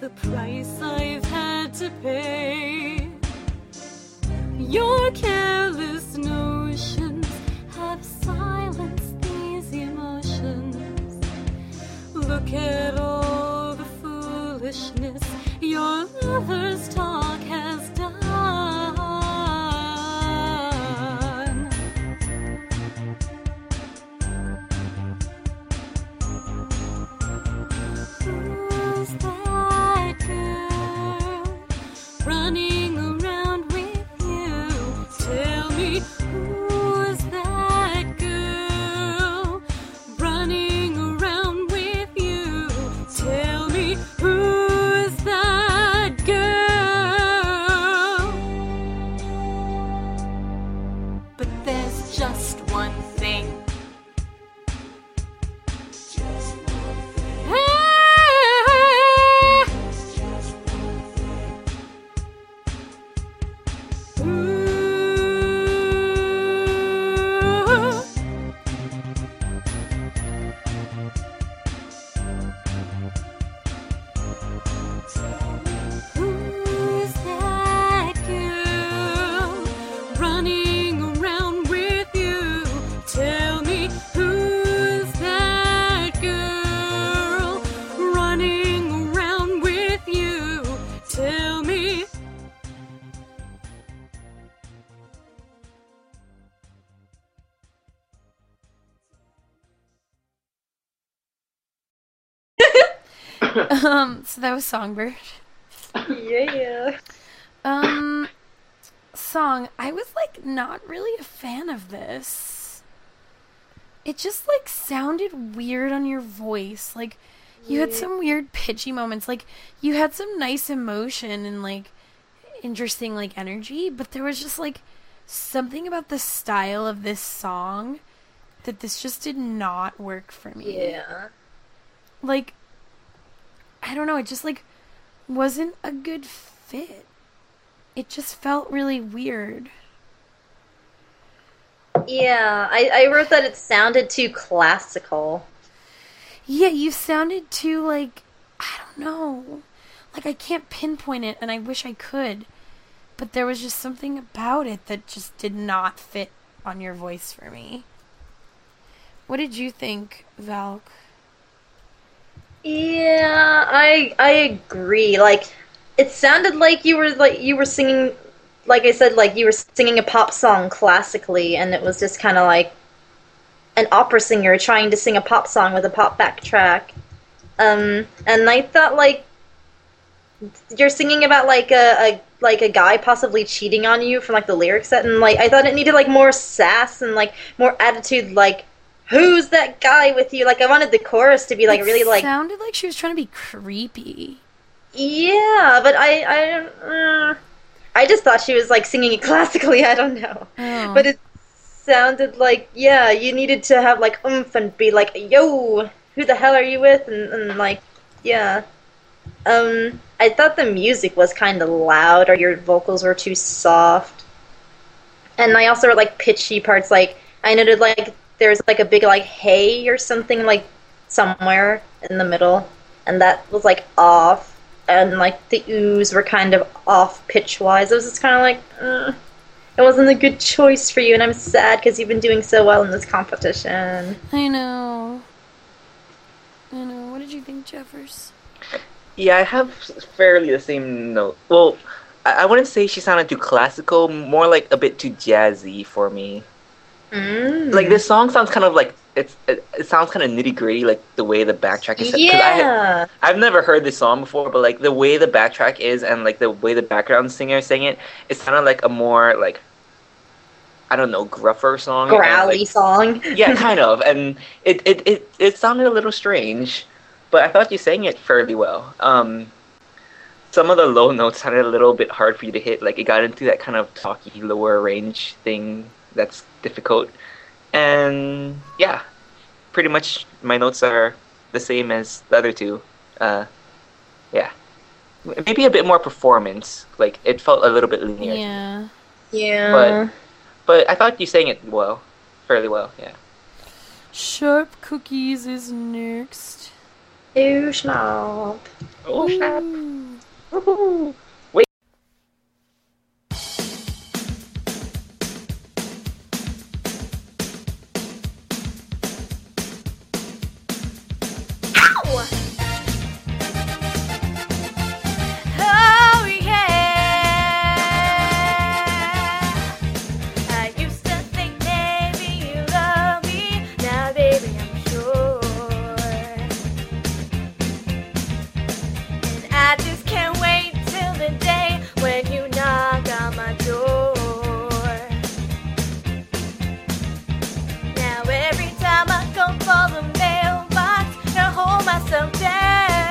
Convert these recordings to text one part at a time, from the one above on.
the price I've had to pay. Your careless notions have silenced these emotions. Look at all the foolishness your lover's talk has done. Who's that girl running around with you? Tell me, who's that girl running around with you? Tell me, who's that girl? But there's just one thing. Who's that girl running around with you? Tell me, who's that girl running around with you? Tell me. So that was Songbird. Yeah. Song, I was like not really a fan of this. It just like sounded weird on your voice. Like you had some weird pitchy moments. Like you had some nice emotion and like interesting like energy, but there was just like something about the style of this song that this just did not work for me. Yeah. Like I don't know, it just like wasn't a good fit. It just felt really weird. Yeah, I wrote that it sounded too classical. Yeah, you sounded too like, I don't know. Like I can't pinpoint it and I wish I could. But there was just something about it that just did not fit on your voice for me. What did you think, Valk? Yeah, I agree. Like, it sounded like you were singing, like I said, like you were singing a pop song classically, and it was just kind of like an opera singer trying to sing a pop song with a pop backtrack. And I thought like you're singing about like a guy possibly cheating on you from like the lyrics set, and like I thought it needed like more sass and like more attitude, like. Who's that guy with you? Like, I wanted the chorus to be, like, really, like... It sounded like she was trying to be creepy. Yeah, but I just thought she was, like, singing it classically. I don't know. Oh. But it sounded like, yeah, you needed to have, like, oomph and be like, yo, who the hell are you with? And like, yeah. I thought the music was kind of loud, or your vocals were too soft. And I also wrote, like, pitchy parts, like, I noted, like... There's like a big like hey or something like somewhere in the middle, and that was like off, and like the oohs were kind of off pitch wise. It was just kind of like it wasn't a good choice for you, and I'm sad because you've been doing so well in this competition. I know. What did you think, Jeffers? Yeah, I have fairly the same note. Well, I wouldn't say she sounded too classical, more like a bit too jazzy for me. Like this song sounds kind of like it sounds kind of nitty gritty, like the way the backtrack is set. Yeah, I've never heard this song before, but like the way the backtrack is and like the way the background singer sang it, it sounded like a more like I don't know, gruffer song, growly like, song. Yeah, kind of, and it sounded a little strange, but I thought you sang it fairly well. Some of the low notes sounded a little bit hard for you to hit, like it got into that kind of talky lower range thing that's difficult. And yeah, pretty much my notes are the same as the other two. Yeah, maybe a bit more performance, like it felt a little bit linear. Yeah. But I thought you sang it well, fairly well. Yeah. Sharp Cookies is next. Ew, schnapp. Oh snap! Ooh. Woohoo! Wait. Oh yeah, I used to think maybe you love me. Now baby I'm sure, and I just can't wait till the day when you knock on my door. Now every time I go for the mailbox, I hold myself down.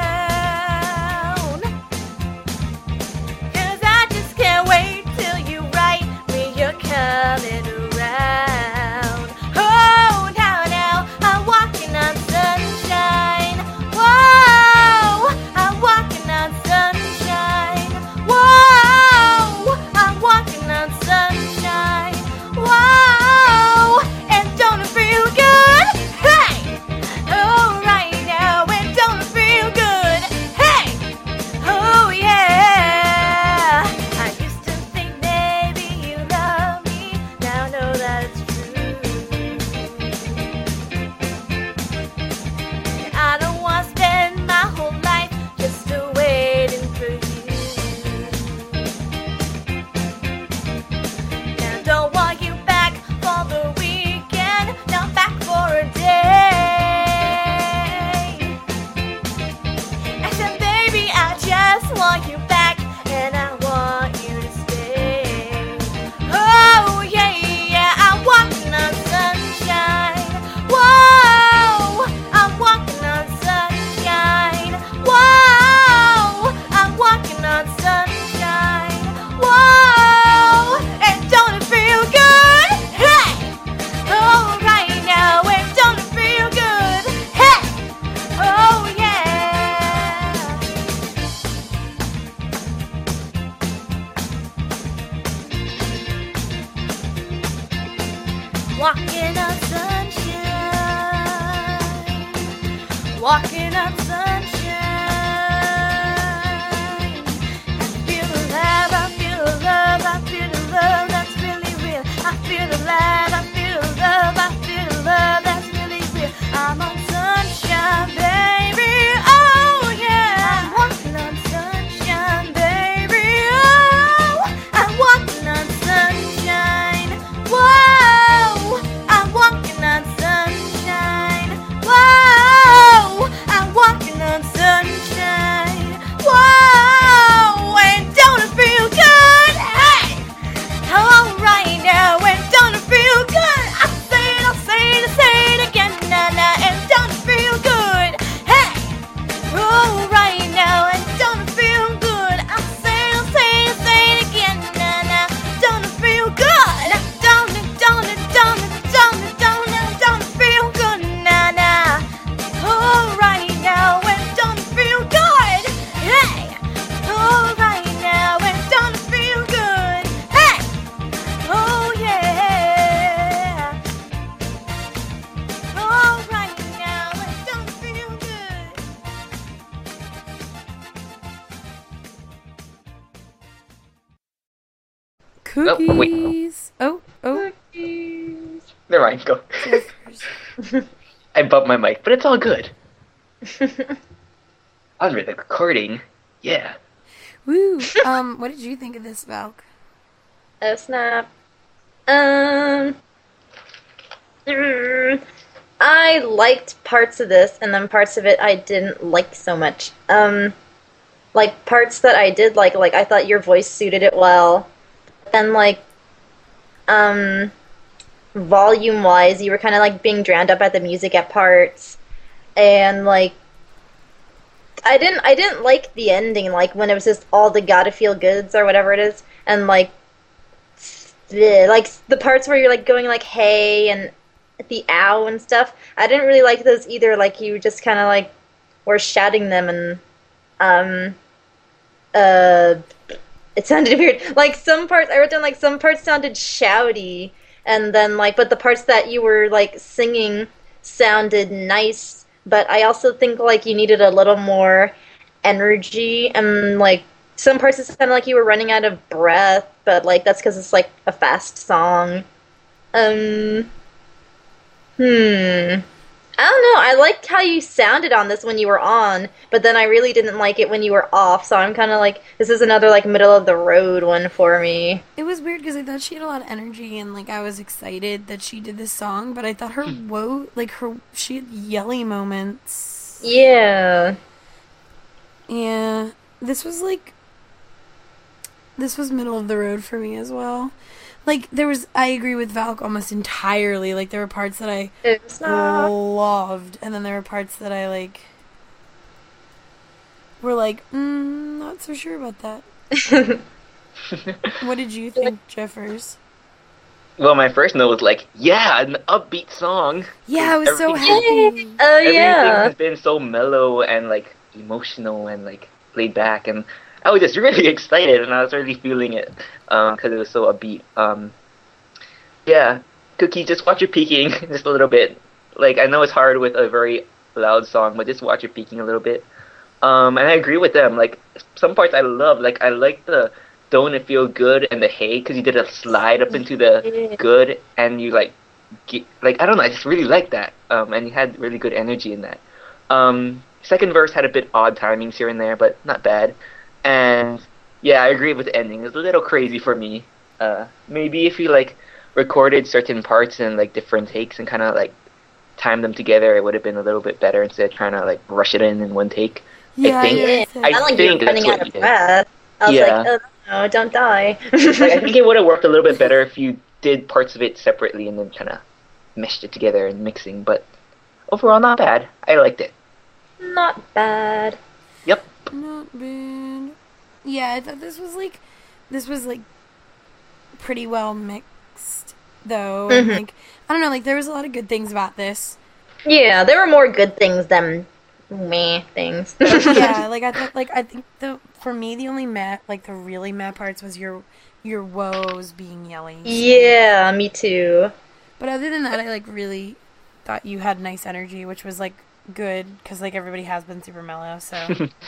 Wait till you write me you're coming around. Oh, now, I'm walking on sunshine. Whoa, I'm walking on sunshine. Whoa, I'm walking on sunshine. Whoa, and don't it feel good? Hey, oh, right now, and don't it feel good? Hey, oh, yeah. Want you back, and I want you to stay. Oh yeah, yeah, I'm walking on sunshine. Whoa, I'm walking on sunshine. Whoa, I'm walking on sunshine. Whoa, and don't it feel good? Hey, oh right now, and don't it feel good? Hey, oh yeah. Walking on sunshine, walking on sunshine. I feel alive, I feel love, I feel the love that's really real. I feel alive, I feel love, I feel love that's really real. I'm on sunshine, baby, oh yeah. I'm walking on sunshine, baby, oh. I'm walking on sunshine, whoa. I'm walking on sunshine. Whoa, I'm walking on sunshine. Whoa, and don't it feel good? Hey, all right now, and don't it feel good? I'll say it again, na, and don't it feel good? Hey, all right now, and don't it feel good? I'll say it again, na, don't it feel good? Don't it feel good, na. All right now, and don't feel good. Hey, all right now, and don't feel good. Hey, oh yeah. All right now, and don't feel good. Cookies. Oh. Never mind, go. I bumped my mic, but it's all good. Andre, the recording. Yeah. Woo. What did you think of this, Valk? Oh snap. I liked parts of this, and then parts of it I didn't like so much. Like parts that I did like I thought your voice suited it well. And volume wise, you were kind of like being drowned up by the music at parts, and like I didn't like the ending, like when it was just all the gotta feel goods or whatever it is, and like the parts where you're like going like hey and the ow and stuff. I didn't really like those either. Like you just kind of like were shouting them, and it sounded weird. Like some parts I wrote down, like some parts sounded shouty, and then like but the parts that you were like singing sounded nice. But I also think like you needed a little more energy, and like some parts it sounded like you were running out of breath, but like that's because it's like a fast song. Um, hmm. I don't know. I liked how you sounded on this when you were on, but then I really didn't like it when you were off. So I'm kind of like, this is another like middle of the road one for me. It was weird because I thought she had a lot of energy and like I was excited that she did this song, but I thought she had yelly moments. Yeah. Yeah, this was middle of the road for me as well. Like, I agree with Valk almost entirely. Like, there were parts that I It's not. loved, and then there were parts that I, like, were like, not so sure about that. What did you think, Jeffers? Well, my first note was like, yeah, an upbeat song. Yeah, I was so Everything- happy. Oh Everything yeah. has been so mellow and like emotional and like laid back, and I was just really excited, and I was really feeling it because it was so upbeat. Yeah, Cookie, just watch your peaking just a little bit. Like, I know it's hard with a very loud song, but just watch your peaking a little bit. And I agree with them. Like, some parts I love. Like, I like the Don't It Feel Good and the Hey, because you did a slide up into the good, and you like I don't know, I just really like that. And you had really good energy in that. Second verse had a bit odd timings here and there, but not bad. And yeah, I agree with the ending. It's a little crazy for me. Maybe if you like recorded certain parts in like different takes and kind of like timed them together, it would have been a little bit better instead of trying to like rush it in one take. Yeah, I think. Yeah. I I like think you that's running what out you of did. breath. I was Yeah. like, oh no, don't die. Like, I think it would have worked a little bit better if you did parts of it separately and then kind of meshed it together and mixing. But overall, not bad. I liked it. Not bad. Yep. Not bad. Yeah, I thought this was like pretty well mixed though. And, Mhm. like, I don't know, like there was a lot of good things about this. Yeah, there were more good things than meh things. Yeah, I think for me the only the really mad parts was your woes being yelling. Yeah, me too. But other than that, I like really thought you had nice energy, which was like good because like everybody has been super mellow. So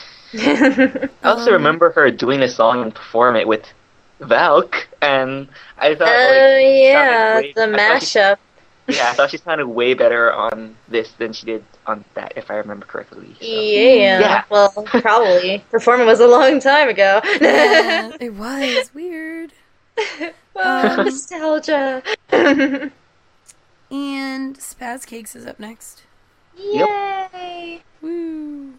I also remember her doing the song and perform it with Valk, and I thought, Oh like, yeah, sounded way- the I thought she- mashup. Yeah, I thought she sounded way better on this than she did on that, if I remember correctly. So. Yeah. Yeah. Well, probably. Performing was a long time ago. yeah, it was weird. Well, nostalgia. And Spaz Cakes is up next. Yay! Woo!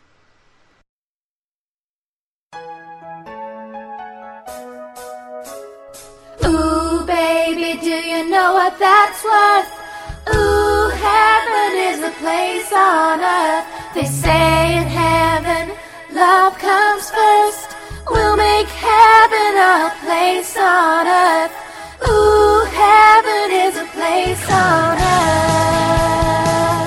Ooh, baby, do you know what that's worth? Ooh, heaven is a place on earth. They say in heaven, love comes first. We'll make heaven a place on earth. Ooh, heaven is a place on earth.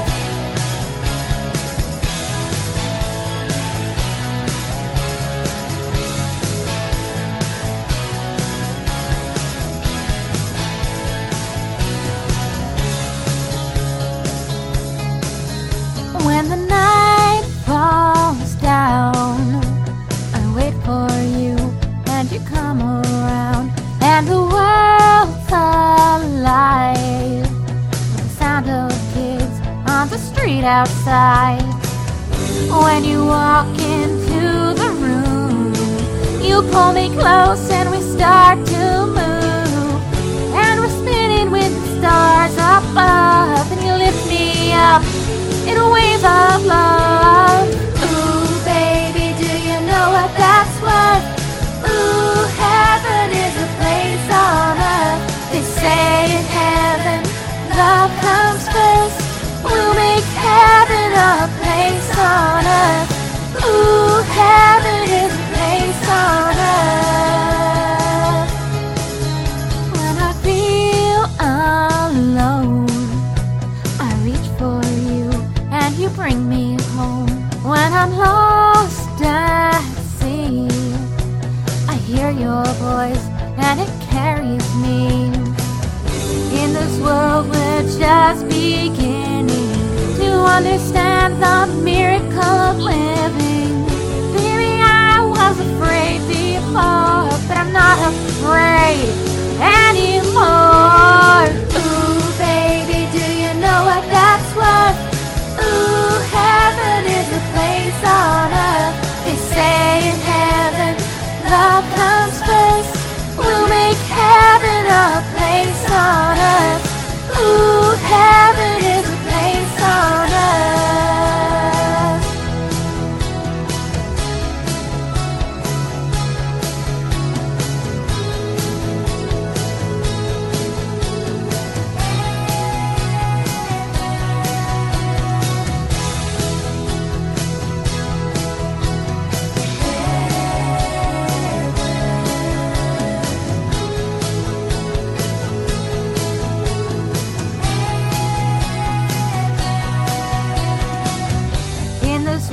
When the night falls down, I wait for you and you come around, and the world's alive with the sound of kids on the street outside. When you walk into the room, you pull me close and we start to move, and we're spinning with the stars above, and you lift me up in a wave of love. Ooh, baby, do you know what that's worth? Ooh, heaven is a place on earth. They say in heaven, love comes first. We'll make heaven a place on earth. Ooh, heaven is a place on earth. When I feel alone, I reach for you and you bring me home. When I'm lost at sea, I hear your voice and it carries me. In this world we're just beginning to understand the miracle of living. Baby,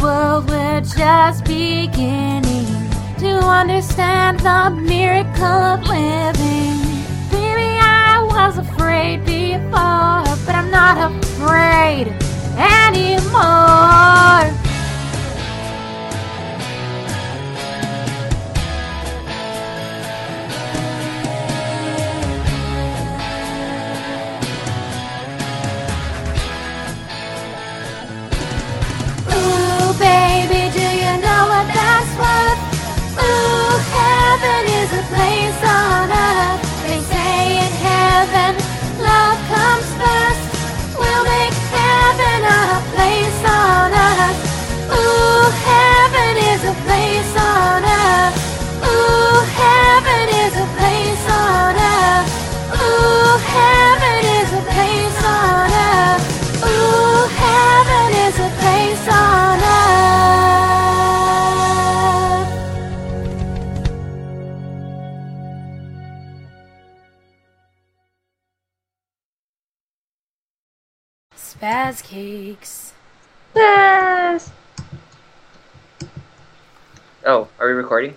world we're just beginning to understand the miracle of living. Baby, I was afraid before, but I'm not afraid anymore. Ooh, baby, do you know what that's worth? Ooh, heaven is a place on earth. They say in heaven, love comes first. We'll make heaven a place on earth. Ooh, heaven is a place on earth. Ooh, heaven is a place on earth. Ooh, heaven is a place on earth. Ooh, heaven is a place on earth. Spaz Cakes. Yes. Oh, are we recording?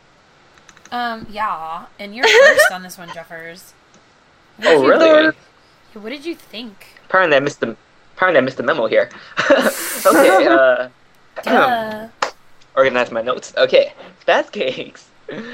Yeah, and you're first on this one, Jeffers. Oh, really? What did you think? Apparently I missed the memo here. Okay, Duh. organize my notes. Okay, Fast Cakes.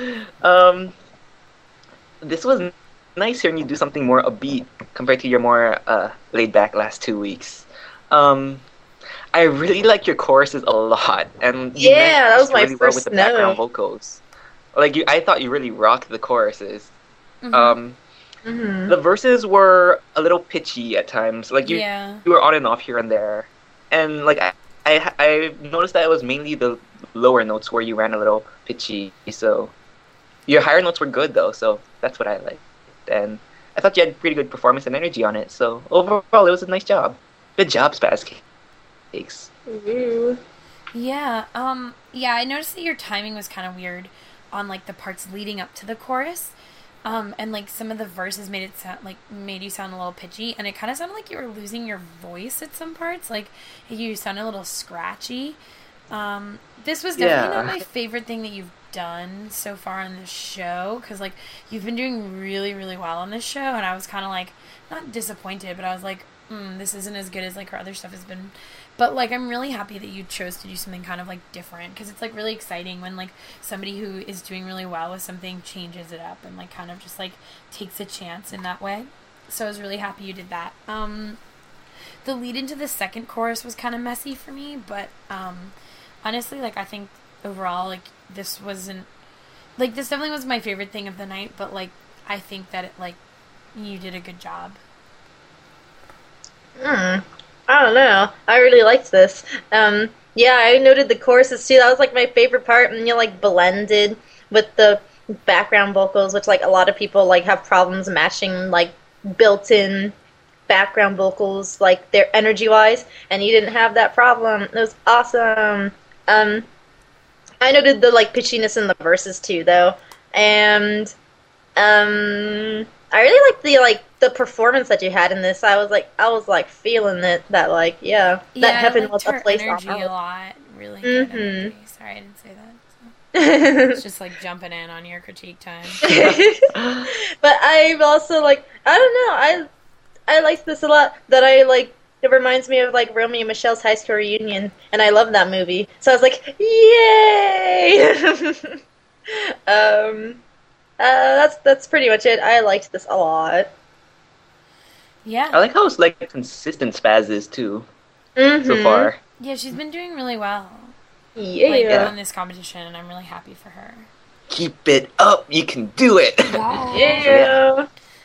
This was nice hearing you do something more upbeat compared to your more laid back last 2 weeks. I really like your choruses a lot, and you Yeah, that was matched my really well with first the background note. vocals. Like I thought you really rocked the choruses. Mhm. Mm-hmm. The verses were a little pitchy at times. Like you Yeah. were on and off here and there, and like I noticed that it was mainly the lower notes where you ran a little pitchy. So your higher notes were good though, so that's what I liked. And I thought you had pretty good performance and energy on it. So overall, it was a nice job. Good job, Spaz Cakes. Ooh. Yeah, yeah, I noticed that your timing was kind of weird on, like, the parts leading up to the chorus. And, like, some of the verses made you sound a little pitchy, and it kind of sounded like you were losing your voice at some parts. Like, you sounded a little scratchy. This was definitely not my favorite thing that you've done so far on this show, because, like, you've been doing really, really well on this show, and I was kind of, like, not disappointed, but I was like, this isn't as good as, like, her other stuff has been. But, like, I'm really happy that you chose to do something kind of, like, different, because it's, like, really exciting when, like, somebody who is doing really well with something changes it up and, like, kind of just, like, takes a chance in that way. So I was really happy you did that. The lead into the second chorus was kind of messy for me, but, honestly, like, I think overall, like, this wasn't, like, this definitely was my favorite thing of the night, but, like, I think that it, like, you did a good job. I don't know. I really liked this. Yeah, I noted the choruses too. That was like my favorite part, and you like blended with the background vocals, which like a lot of people like have problems matching like built-in background vocals, like their energy-wise, and you didn't have that problem. It was awesome. I noted the like pitchiness in the verses too, though, and I really liked the performance that you had in this. I was like feeling it, that like that heaven was a place on energy a earth. lot. Really good Mhm. energy. Sorry, I didn't say that. So. It's just like jumping in on your critique time. But I'm also like, I don't know, I liked this a lot. That I like, it reminds me of like Romeo and Michelle's high school reunion, and I love that movie. So I was like, yay! That's pretty much it. I liked this a lot. Yeah. I like how it's like consistent Spaz is too Mm-hmm. so far. Yeah, she's been doing really well. Yeah. Like, in this competition, and I'm really happy for her. Keep it up, you can do it. Yeah.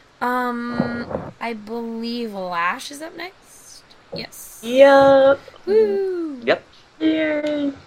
I believe Lash is up next. Yes. Yup. Woo! Yep. Yeah.